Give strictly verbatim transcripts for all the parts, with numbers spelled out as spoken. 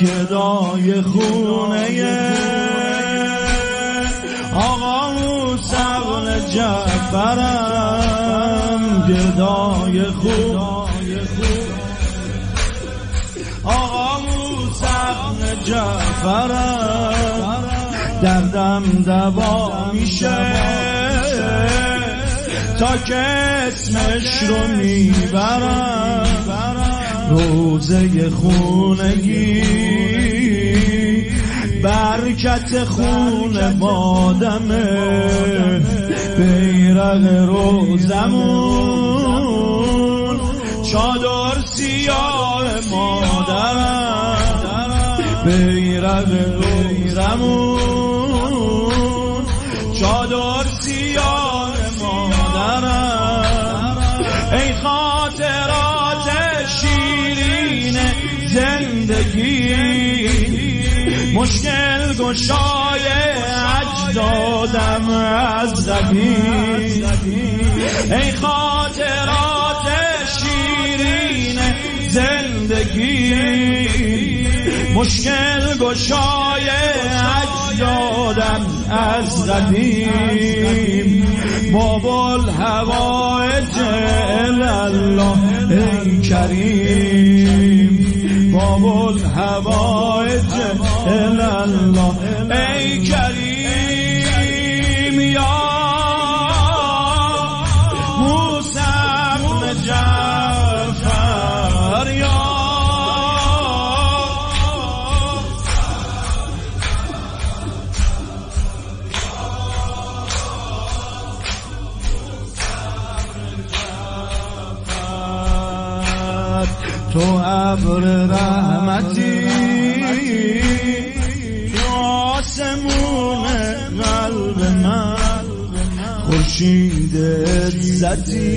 گدای خونه آقا موسی بن جعفرم، گدای خونه آقا موسی بن جعفرم، دردم دوا میشه تا که اسمش رو میبرم، روزه خونگی برکت خون بادمه، بیرق روزمون چادر سیاه مادرم، بیرق روزمون چادر سیاه مادرم. ای خاطرات شیرین زندگی، مشکل گشای اجدادم از قدیم، ای خاطرات شیرین زندگی، مشکل گشای اجدادم از قدیم. باب الحوائج الله ای کریم، باب الحوائج الله ای کریم. یا موسی بن جعفر، یا تو ابر رحمتی، تو آسمون قلب من، خورشید عزتی،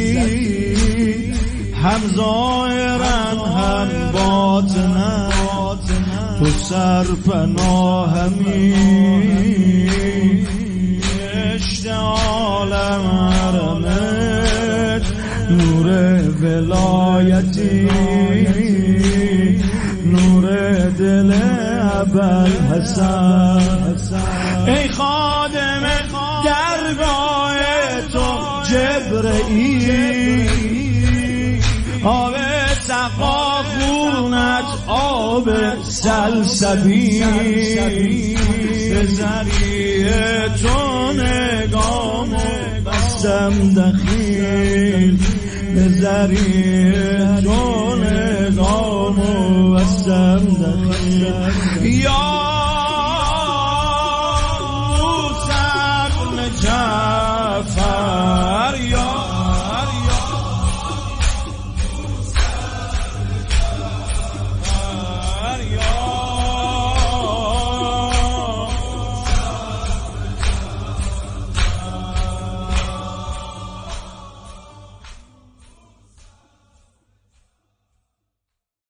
هم ظاهرن هم باطنن، تو سرپناهمی، اشتعالم حرمت، نور ولایتی، نور دل ابوالحسن. ای خادم درگاه تو جبرئیل، آب سقا خونت آب سلسبیل، به ذریعه تو نگامو بستم دخیل، به ذریعه تو نگامو بستم دخیل. یا موسی بن جعفر،